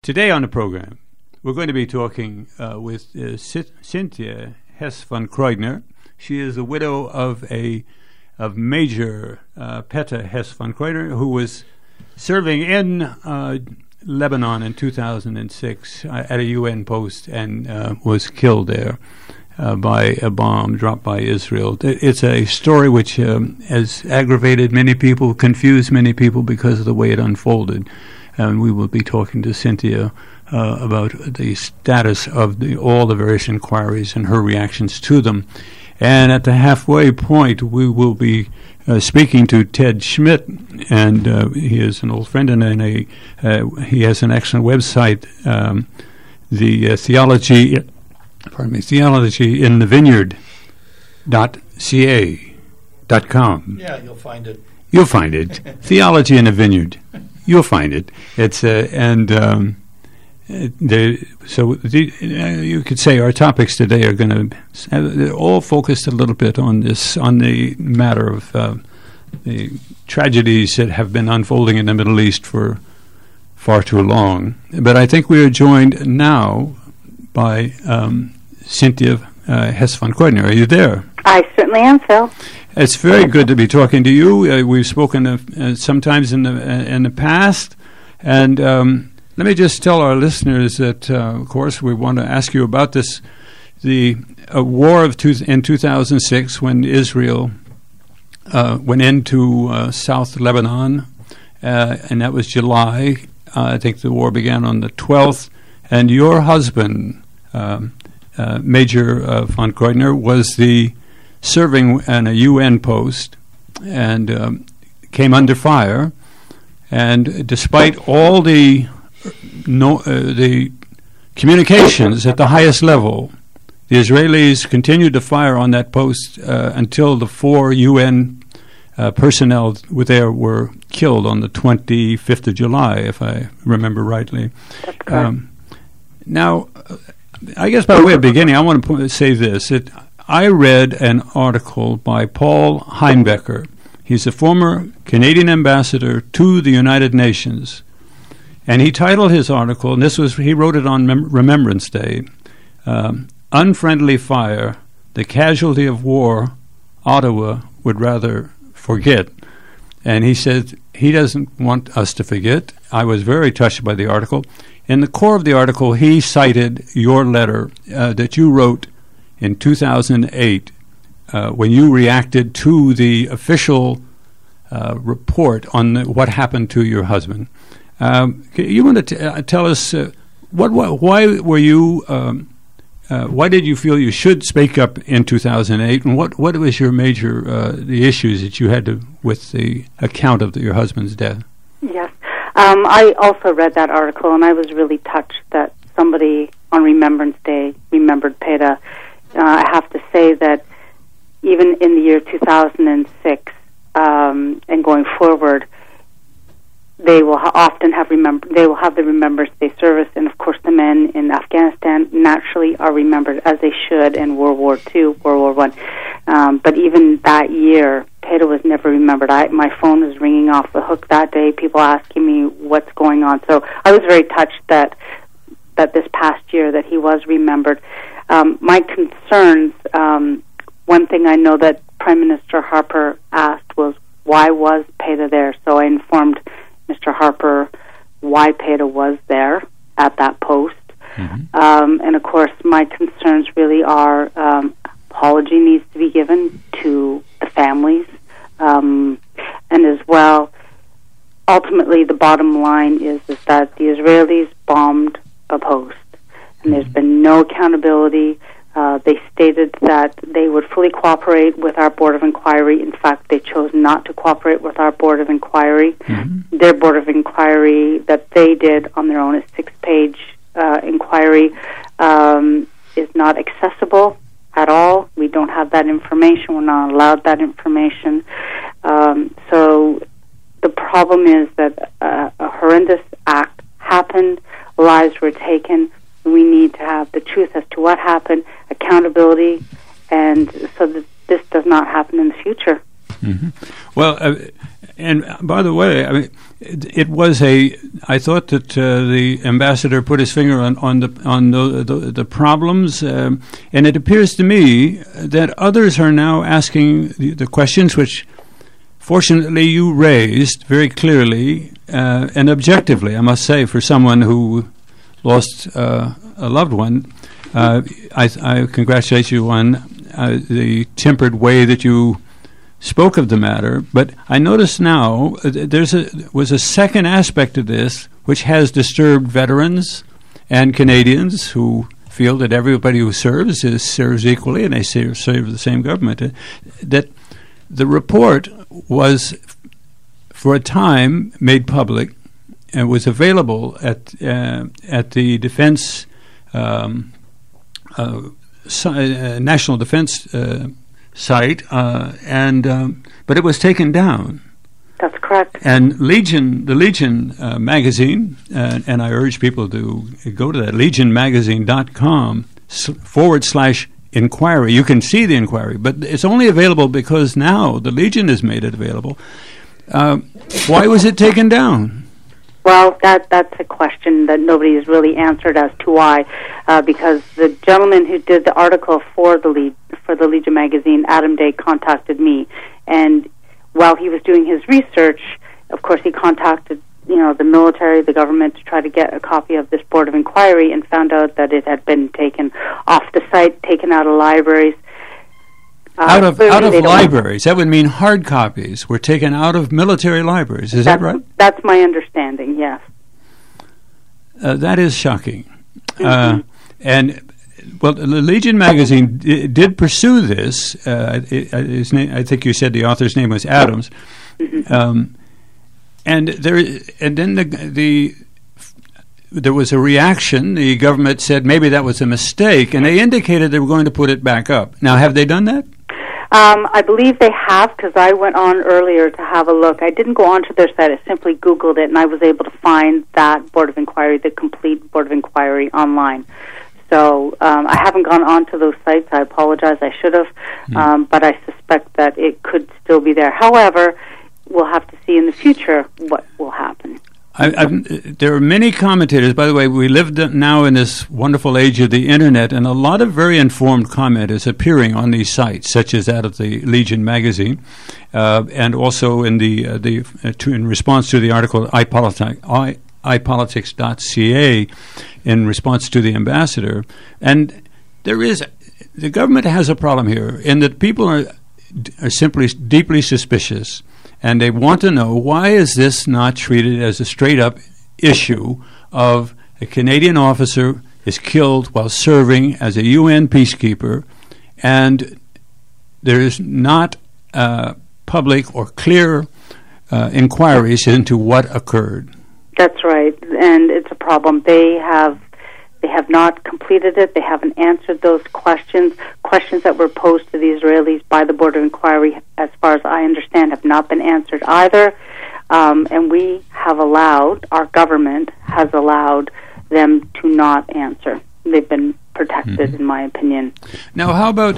Today on the program, we're going to be talking with Cynthia Hess von Kreutner. She is a widow of Major Peta Hess von Kreutner, who was serving in Lebanon in 2006 at a UN post and was killed there by a bomb dropped by Israel. It's a story which has aggravated many people, confused many people because of the way it unfolded. And we will be talking to Cynthia about the status of all the various inquiries and her reactions to them. And at the halfway point, we will be speaking to Ted Schmidt, and he is an old friend, and he has an excellent website, the Theology in the Vineyard.ca.com. Yeah, you'll find it. You'll find it. Theology in the Vineyard. You'll find it. It's you could say our topics today are going to they're all focused a little bit on the matter of the tragedies that have been unfolding in the Middle East for far too long. But I think we are joined now by Cynthia Hess von Kreutner. Are you there? I certainly am, Phil. It's very good to be talking to you. We've spoken sometimes in the past, and let me just tell our listeners that, of course, we want to ask you about this: the war in 2006 when Israel went into South Lebanon, and that was July. I think the war began on the 12th, and your husband, Major von Kreutner, was serving on a UN post and came under fire. And despite all the communications at the highest level, the Israelis continued to fire on that post until the 4 UN personnel there were killed on the 25th of July, if I remember rightly. Now, I guess by way of beginning, I want to say this. I read an article by Paul Heinbecker. He's a former Canadian ambassador to the United Nations. And he titled his article, and he wrote it on Remembrance Day, Unfriendly Fire, the Casualty of War Ottawa Would Rather Forget. And he said he doesn't want us to forget. I was very touched by the article. In the core of the article, he cited your letter that you wrote in 2008, when you reacted to the official report on what happened to your husband. You want to tell us why were you? Why did you feel you should speak up in 2008, and what was your major the issues that you had with the account of your husband's death? Yes, I also read that article, and I was really touched that somebody on Remembrance Day remembered Peta. I have to say that even in the year 2006 and going forward, they will often have the Remembrance Day service, and of course the men in Afghanistan naturally are remembered as they should in World War II, World War I. But even that year, Peta was never remembered. My phone was ringing off the hook that day, people asking me what's going on. So I was very touched that this past year that he was remembered. My concerns, one thing I know that Prime Minister Harper asked was, why was Peta there? So I informed Mr. Harper why Peta was there at that post. Mm-hmm. And of course, my concerns really are apology needs to be given to the families. And as well, ultimately the bottom line is that the Israelis bombed a post. And there's been no accountability. They stated that they would fully cooperate with our Board of Inquiry. In fact, they chose not to cooperate with our Board of Inquiry. Mm-hmm. Their Board of Inquiry that they did on their own, a 6-page inquiry, is not accessible at all. We don't have that information. We're not allowed that information. So the problem is that a horrendous act happened, lives were taken. We need to have the truth as to what happened, accountability, and so that this does not happen in the future. Mm-hmm. Well, and by the way, I mean, it was a I thought that the ambassador put his finger on the problems, and it appears to me that others are now asking the questions which, fortunately, you raised very clearly and objectively. I must say, for someone who lost a loved one, I congratulate you on the tempered way that you spoke of the matter. But I notice now was a second aspect of this which has disturbed veterans and Canadians who feel that everybody who serves equally and they serve the same government. That the report was, for a time, made public and was available at the Defense National Defense site, but it was taken down. That's correct. And the Legion magazine, and I urge people to go to that, legionmagazine.com/inquiry. You can see the inquiry, but it's only available because now the Legion has made it available. Why was it taken down? Well, that's a question that nobody has really answered as to why, because the gentleman who did the article for the Legion magazine, Adam Day, contacted me, and while he was doing his research, of course, he contacted the military, the government, to try to get a copy of this Board of Inquiry, and found out that it had been taken off the site, taken out of libraries. Out of libraries. That would mean hard copies were taken out of military libraries. Is that right? That's my understanding, yes. That is shocking. And, well, the Legion magazine did pursue this. His name, I think you said the author's name was Adams. Mm-hmm. And then there was a reaction. The government said maybe that was a mistake, and they indicated they were going to put it back up. Now, have they done that? I believe they have, because I went on earlier to have a look. I didn't go onto their site. I simply Googled it, and I was able to find that Board of Inquiry, the complete Board of Inquiry, online. So I haven't gone onto those sites. I apologize. I should have, but I suspect that it could still be there. However, we'll have to see in the future what will happen. There are many commentators. By the way, we live now in this wonderful age of the Internet, and a lot of very informed comment is appearing on these sites, such as that of the Legion magazine, and also in in response to the article iPolitics.ca in response to the ambassador. And the government has a problem here in that people are simply deeply suspicious. And they want to know, why is this not treated as a straight-up issue of a Canadian officer is killed while serving as a UN peacekeeper, and there is not public or clear inquiries into what occurred. That's right, and it's a problem. They have not completed it. They haven't answered those questions that were posed to the Israelis by the Board of Inquiry, as far as I understand, have not been answered either. And our government has allowed them to not answer. They've been protected, in my opinion. Now, how about,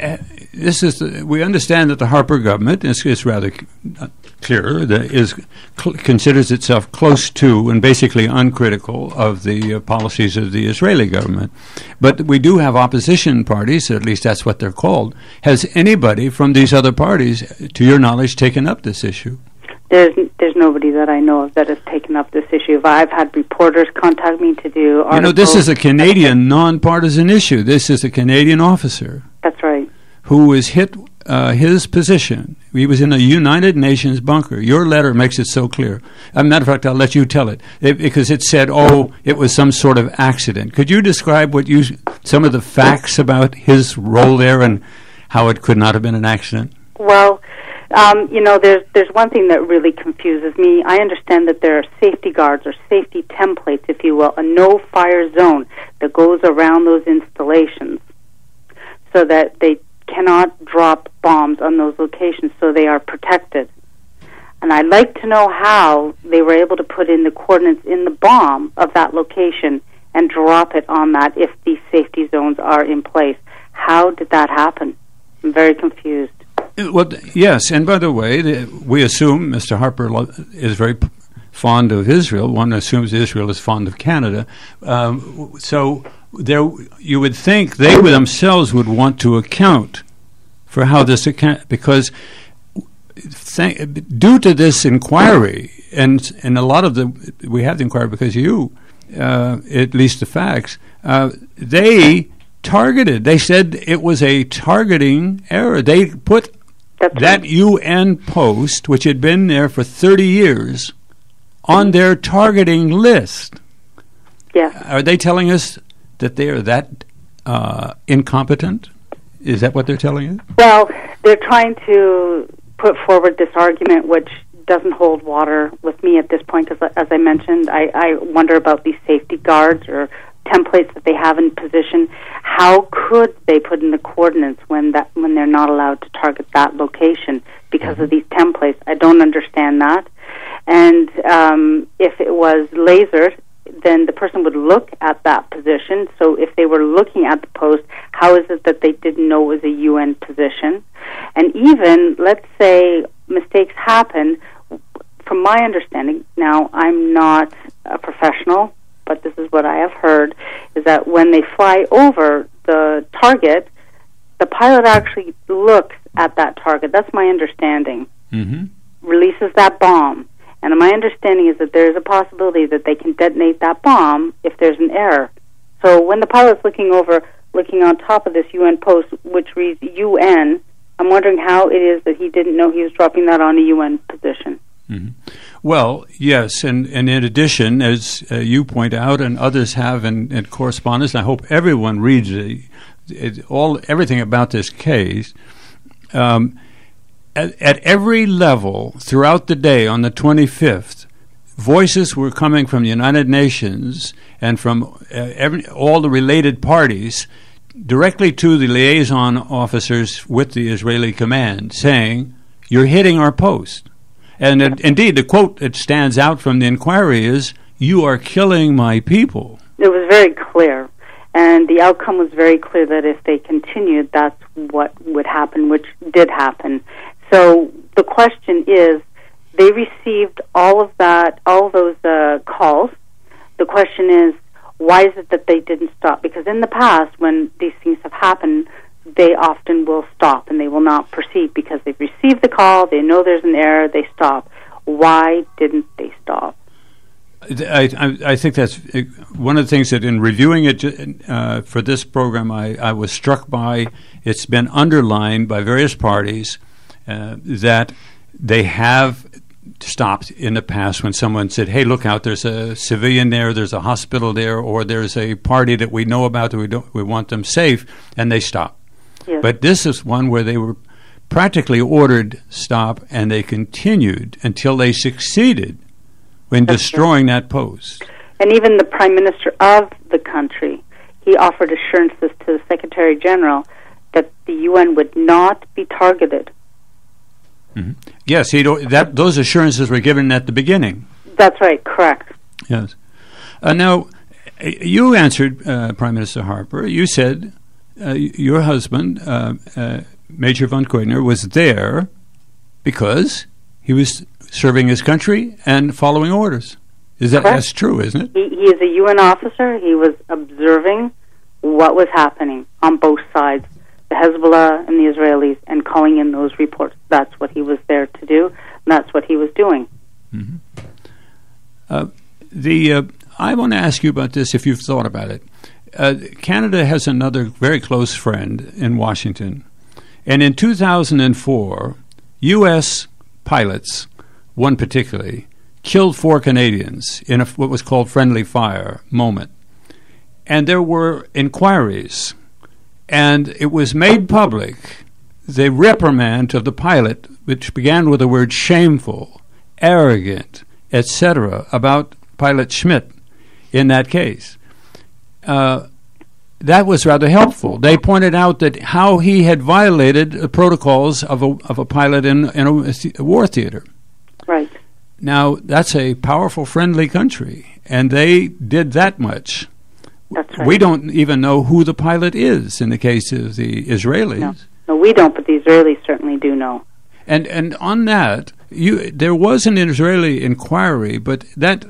we understand that the Harper government is rather clear, considers itself close to and basically uncritical of the policies of the Israeli government. But we do have opposition parties, at least that's what they're called. Has anybody from these other parties, to your knowledge, taken up this issue? There's nobody that I know of that has taken up this issue. I've had reporters contact me to do articles. This is a Canadian nonpartisan issue. This is a Canadian officer. That's right. Who was hit his position. He was in a United Nations bunker. Your letter makes it so clear. As a matter of fact, I'll let you tell it, because it said, it was some sort of accident. Could you describe some of the facts about his role there and how it could not have been an accident? Well, there's one thing that really confuses me. I understand that there are safety guards or safety templates, if you will, a no-fire zone that goes around those installations so that they cannot drop bombs on those locations, so they are protected. And I'd like to know how they were able to put in the coordinates in the bomb of that location and drop it on that if these safety zones are in place. How did that happen? I'm very confused. Well, yes, and by the way, we assume Mr. Harper is very fond of Israel. One assumes Israel is fond of Canada. So there, you would think they themselves would want to account for how this because due to this inquiry, and a lot of we have the inquiry because you, at least the facts, they targeted. They said it was a targeting error. They put that UN post, which had been there for 30 years, on their targeting list. Yes. Are they telling us that they are that incompetent? Is that what they're telling you? Well, they're trying to put forward this argument, which doesn't hold water with me at this point, because, as I mentioned, I wonder about these safety guards or templates that they have in position. How could they put in the coordinates when they're not allowed to target that location because of these templates? I don't understand that. And if it was lasered, then the person would look at that position. So if they were looking at the post, how is it that they didn't know it was a UN position? And even, let's say, mistakes happen. From my understanding, now I'm not a professional, but this is what I have heard, is that when they fly over the target, the pilot actually looks at that target. That's my understanding. Mm-hmm. Releases that bomb. And my understanding is that there's a possibility that they can detonate that bomb if there's an error. So when the pilot's looking on top of this UN post, which reads UN, I'm wondering how it is that he didn't know he was dropping that on a UN position. Mm-hmm. Well, yes, and in addition, as you point out, and others have in correspondence, I hope everyone reads everything about this case. At every level throughout the day on the 25th, voices were coming from the United Nations and from all the related parties directly to the liaison officers with the Israeli command, saying, "You're hitting our post." And indeed, the quote that stands out from the inquiry is, "You are killing my people." It was very clear. And the outcome was very clear that if they continued, that's what would happen, which did happen. So the question is, they received all of those calls. The question is, why is it that they didn't stop? Because in the past, when these things have happened, they often will stop and they will not proceed because they've received the call, they know there's an error, they stop. Why didn't they stop? I think that's one of the things that in reviewing it for this program I was struck by. It's been underlined by various parties that they have stopped in the past when someone said, "Hey, look out, there's a civilian there, there's a hospital there, or there's a party that we know about that we want them safe," and they stop. Yes. But this is one where they were practically ordered stop, and they continued until they succeeded in destroying that post. And even the Prime Minister of the country, he offered assurances to the Secretary General that the UN would not be targeted. Mm-hmm. Yes, those assurances were given at the beginning. That's right, correct. Yes. Now, you answered Prime Minister Harper. You said your husband, Major von Koidner, was there because he was serving his country and following orders. That's true, isn't it? He is a UN officer. He was observing what was happening on both sides, the Hezbollah and the Israelis, and calling in those reports. That's what he was there to do, and that's what he was doing. Mm-hmm. I want to ask you about this, if you've thought about it. Canada has another very close friend in Washington, and in 2004, U.S. pilots, one particularly, killed 4 Canadians in what was called friendly fire moment. And there were inquiries, and it was made public, the reprimand of the pilot, which began with the word shameful, arrogant, etc., about Pilot Schmidt in that case. That was rather helpful. They pointed out that how he had violated the protocols of a pilot in a war theater. Right. Now, that's a powerful, friendly country, and they did that much. That's right. We don't even know who the pilot is in the case of the Israelis. No, we don't, but the Israelis certainly do know. And on that, there was an Israeli inquiry, but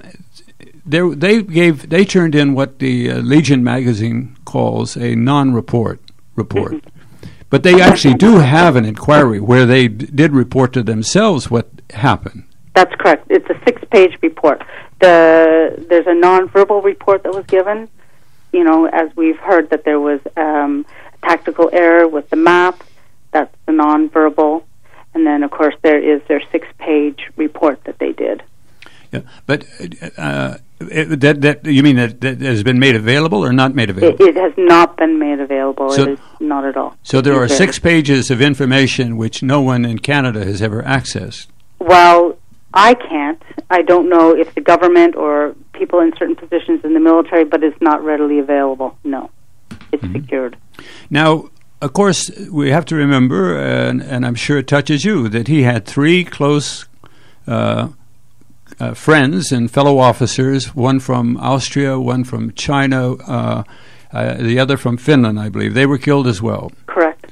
they turned in what the Legion magazine calls a non-report report. But they actually do have an inquiry where they did report to themselves what happened. That's correct. It's a 6-page report. There's a non-verbal report that was given, as we've heard that there was a tactical error with the map. That's the non-verbal. And then, of course, there is their 6-page report that they did. Yeah, but that you mean that has been made available or not made available? It has not been made available. So, it is not at all. So there are 6 pages of information which no one in Canada has ever accessed. Well, I can't. I don't know if the government or people in certain positions in the military, but it's not readily available. No, it's secured. Now, of course, we have to remember, and I'm sure it touches you, that he had 3 close friends and fellow officers, one from Austria, one from China, the other from Finland, I believe. They were killed as well. Correct.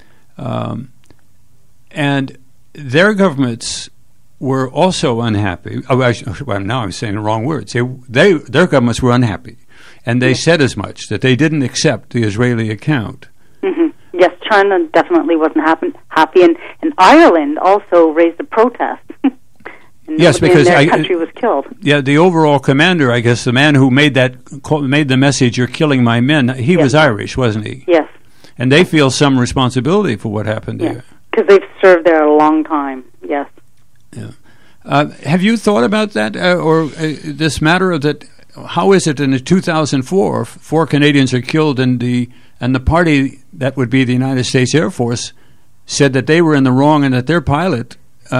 And their governments were also unhappy. Well, now I'm saying the wrong words. Their governments were unhappy, and they said as much, that they didn't accept the Israeli account. Mm-hmm. Yes, China definitely wasn't happy, and Ireland also raised a protest. Yes, because their country was killed. Yeah, the overall commander, I guess, the man who made the message, "You're killing my men," he was Irish, wasn't he? Yes. And they feel some responsibility for what happened there. Because they've served there a long time, yes. Yeah. Have you thought about that, or this matter of that? How is it in 2004, 4 Canadians are killed, and the party that would be the United States Air Force said that they were in the wrong and that their pilot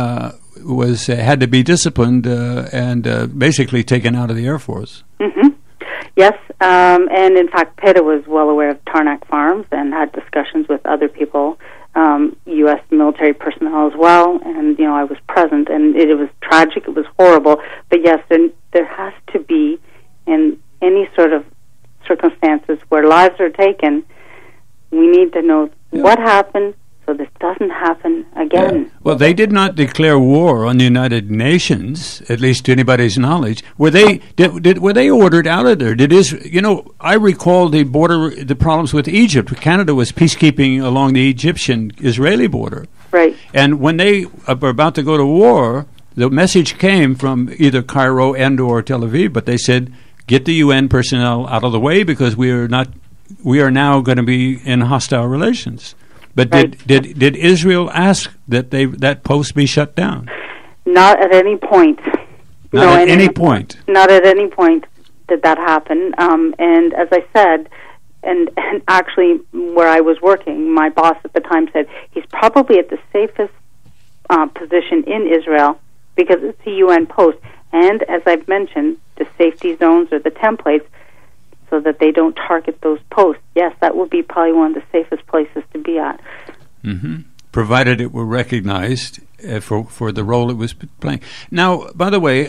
had to be disciplined and basically taken out of the Air Force. Mm-hmm. Yes, and in fact, PETA was well aware of Tarnack Farms and had discussions with other people, U.S. military personnel as well, and I was present, and it was tragic, it was horrible, but yes, there has to be, in any sort of circumstances where lives are taken, we need to know what happened, so this doesn't happen again. Yeah. Well, they did not declare war on the United Nations, at least to anybody's knowledge. Were they were they ordered out of there? I recall the problems with Egypt. Canada was peacekeeping along the Egyptian-Israeli border. Right. And when they were about to go to war, the message came from either Cairo and or Tel Aviv, but they said, get the UN personnel out of the way because we are now going to be in hostile relations. But did Israel ask that that post be shut down? Not at any point. Not at any point. Not at any point did that happen. And as I said, and actually where I was working, my boss at the time said he's probably at the safest position in Israel because it's a UN post. And as I've mentioned, the safety zones or the templates so that they don't target those posts. Yes, that would be probably one of the safest places to be at. Mm-hmm. Provided it were recognized for the role it was playing. Now, by the way,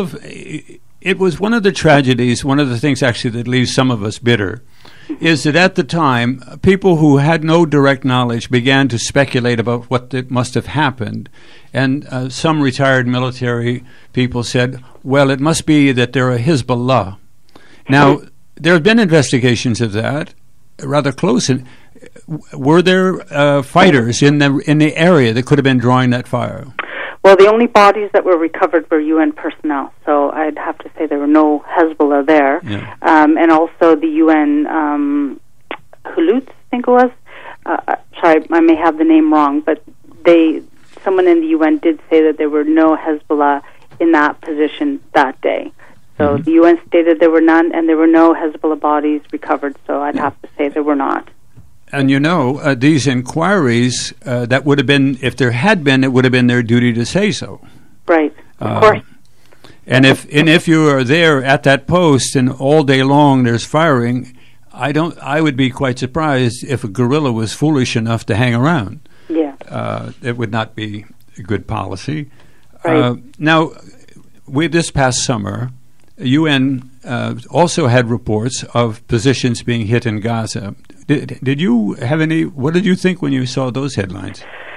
it was one of the tragedies, one of the things actually that leaves some of us bitter, is that at the time, people who had no direct knowledge began to speculate about what must have happened. And some retired military people said, well, it must be that they're a Hezbollah. Now, there have been investigations of that, rather close. Were there fighters in the area that could have been drawing that fire? Well, the only bodies that were recovered were UN personnel, so I'd have to say there were no Hezbollah there. Yeah. And also the UN Hulutz, I think it was. Sorry, I may have the name wrong, but someone in the UN did say that there were no Hezbollah in that position that day. So the UN stated there were none, and there were no Hezbollah bodies recovered, so I'd have to say there were not. And these inquiries, that would have been, if there had been, it would have been their duty to say so. Right, of course. And if you are there at that post and all day long there's firing, I would be quite surprised if a guerrilla was foolish enough to hang around. Yeah. It would not be a good policy. Right. Now, this past summer, UN also had reports of positions being hit in Gaza. Did you have any? What did you think when you saw those headlines?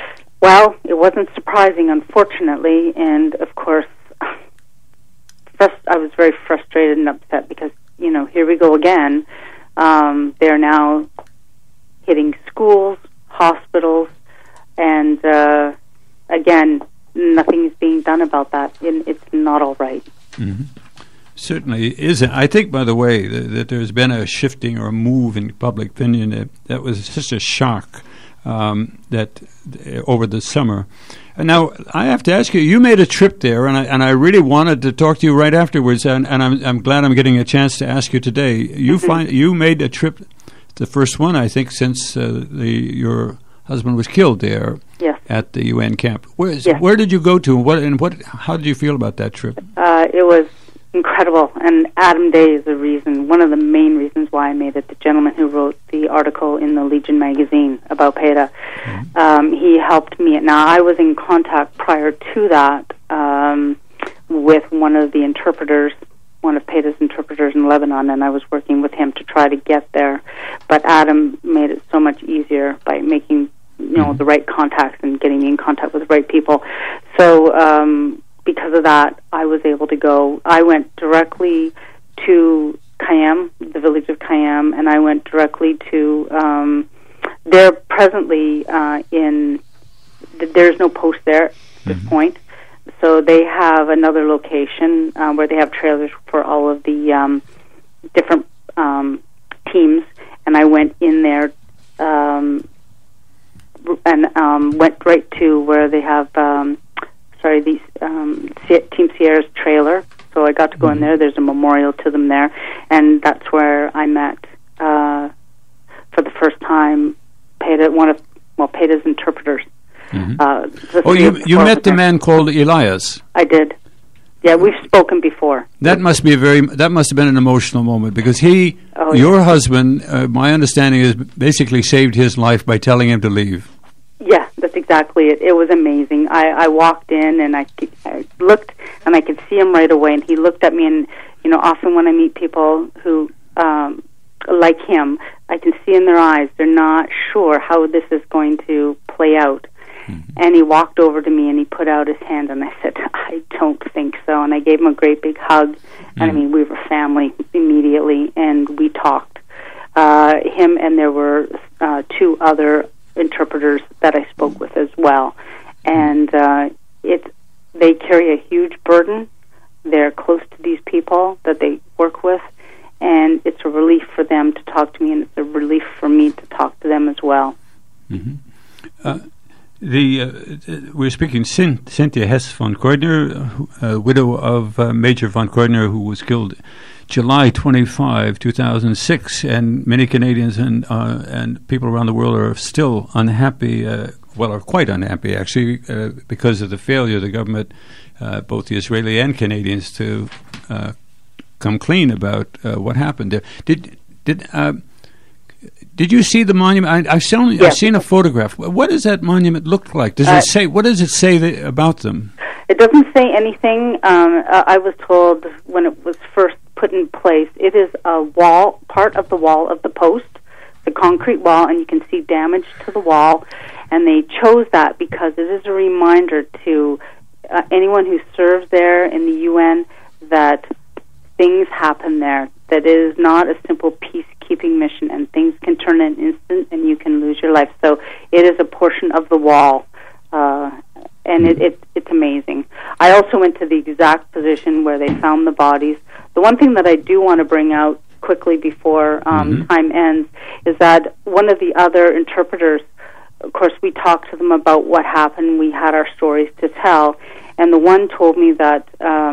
Well, it wasn't surprising, unfortunately, and of course, I was very frustrated and upset because, here we go again. They're now hitting schools, hospitals, and again, nothing is being done about that. And it's not all right. Mm-hmm. Certainly isn't. I think, by the way, that there's been a shifting or a move in public opinion that was such a shock that over the summer. And now I have to ask you. You made a trip there, and I really wanted to talk to you right afterwards. And I'm glad I'm getting a chance to ask you today. You made a trip, the first one I think since your husband was killed there. Yes. At the UN camp. Where did you go to, and how did you feel about that trip? It was incredible, and Adam Day is one of the main reasons why I made it. The gentleman who wrote the article in the Legion magazine about PETA, he helped me. Now, I was in contact prior to that with one of the interpreters, one of PETA's interpreters in Lebanon, and I was working with him to try to get there. But Adam made it so much easier by making the right contacts and getting me in contact with the right people. So because of that, I was able to go. I went directly to Kayam, the village of Kayam, and I went directly to, they're presently there's no post there at this point. So they have another location where they have trailers for all of the different teams, and I went in there and went right to where they have Team Sierra's trailer. So I got to go in there. There's a memorial to them there, and that's where I met for the first time PETA's interpreters. Mm-hmm. You met the man called Elias. I did. Yeah, we've spoken before. That must have been an emotional moment because your husband, my understanding is, basically saved his life by telling him to leave. Yeah, that's exactly it. It was amazing. I walked in and I looked and I could see him right away, and he looked at me, and often when I meet people who like him, I can see in their eyes they're not sure how this is going to play out. Mm-hmm. And he walked over to me and he put out his hand, and I said, I don't think so. And I gave him a great big hug. And I mean, we were family immediately, and we talked. Him and there were two other interpreters that I spoke with as well. And they carry a huge burden. They're close to these people that they work with, and it's a relief for them to talk to me, and it's a relief for me to talk to them as well. Mm-hmm. We're speaking Cynthia Hess von Keudner, widow of Major von Keudner, who was killed July 25, 2006, and many Canadians and people around the world are still unhappy, are quite unhappy actually, because of the failure of the government, both the Israeli and Canadians, to come clean about what happened there. Did you see the monument? I've seen a photograph. What does that monument look like? Does it say? What does it say about them? It doesn't say anything. I was told when it was first put in place, it is a wall, part of the wall of the post, the concrete wall, and you can see damage to the wall. And they chose that because it is a reminder to anyone who serves there in the UN that things happen there, that it is not a simple peacekeeping mission, and things can turn in an instant and you can lose your life. So it is a portion of the wall, and it's amazing. I also went to the exact position where they found the bodies. The one thing that I do want to bring out quickly before time ends is that one of the other interpreters, of course, we talked to them about what happened. We had our stories to tell, and the one told me that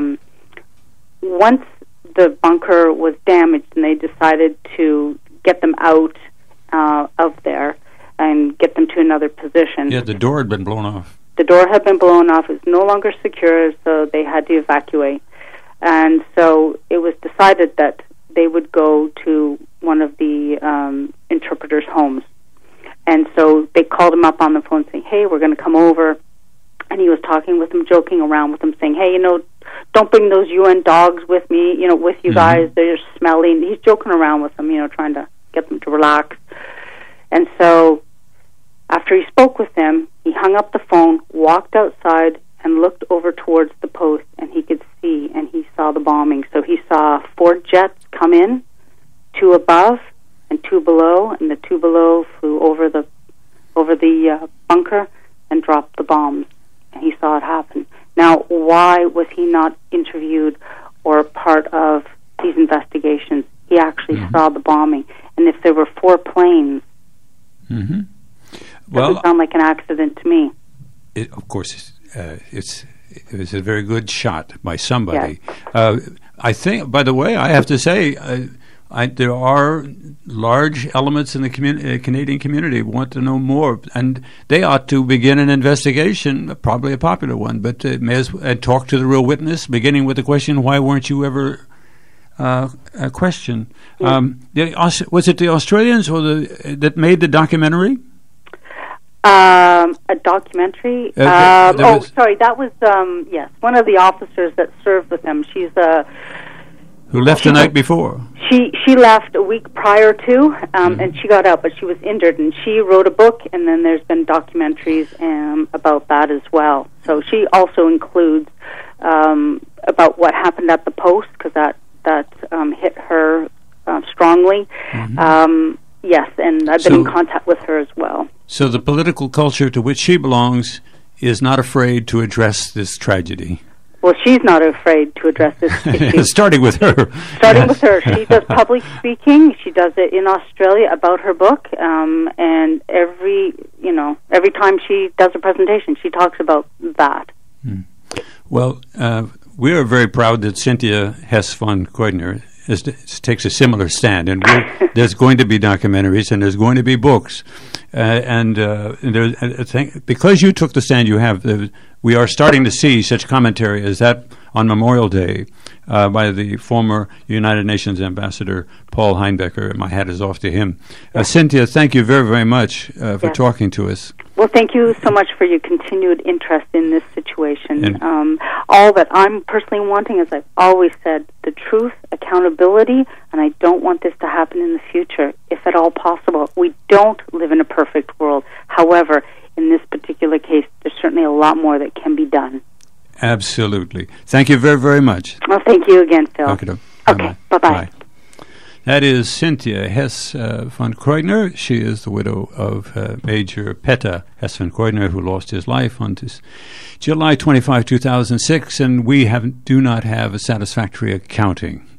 once the bunker was damaged and they decided to get them out of there and get them to another position. Yeah, the door had been blown off. The door had been blown off. It was no longer secure, so they had to evacuate. And so it was decided that they would go to one of the interpreters' homes. And so they called him up on the phone saying, hey, we're going to come over. And he was talking with them, joking around with them, saying, hey, don't bring those UN dogs with me, with you guys. They're smelly. And he's joking around with them, trying to get them to relax. And so After he spoke with them, he hung up the phone, walked outside, and looked over towards the post, and he could see, and he saw the bombing. So he saw 4 jets come in, 2 above and 2 below, and the 2 below flew over the bunker and dropped the bombs, and he saw it happen. Now, why was he not interviewed or part of these investigations? He actually saw the bombing, and if there were 4 planes, well, doesn't sound like an accident to me. Of course, it was a very good shot by somebody. Yes. I think, by the way, I have to say, there are large elements in the Canadian community who want to know more, and they ought to begin an investigation, probably a popular one, but talk to the real witness, beginning with the question, why weren't you ever questioned? Yes. Was it the Australians that made the documentary? A documentary? Sorry, that was, yes, one of the officers that served with him. She's who left the night before? She left a week prior to, and she got out, but she was injured, and she wrote a book, and then there's been documentaries about that as well. So she also includes about what happened at the post, because that hit her strongly. Yes, and I've been in contact with her as well. So the political culture to which she belongs is not afraid to address this tragedy. Well, she's not afraid to address this issue. Starting with her. Starting with her. She does public speaking. She does it in Australia about her book. And every time she does a presentation, she talks about that. Well, we are very proud that Cynthia Hess von Keudner takes a similar stand, and there's going to be documentaries and there's going to be books, because you took the stand you have, we are starting to see such commentary as that on Memorial Day by the former United Nations Ambassador Paul Heinbecker. My hat is off to him. Cynthia, thank you very, very much for talking to us. Well, thank you so much for your continued interest in this situation. All that I'm personally wanting, as I've always said, the truth, accountability, and I don't want this to happen in the future, if at all possible. We don't live in a perfect world. However, in this particular case, there's certainly a lot more that can be done. Absolutely. Thank you very, very much. Well, thank you again, Phil. Okay, bye-bye. Bye. That is Cynthia Hess von Keudner. She is the widow of Major Peta Hess von Keudner, who lost his life on July 25, 2006, and we do not have a satisfactory accounting